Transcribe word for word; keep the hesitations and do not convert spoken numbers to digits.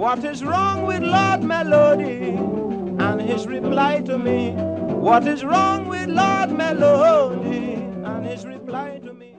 what is wrong with Lord Melody? And his reply to me, what is wrong with Lord Melody? And his reply to me.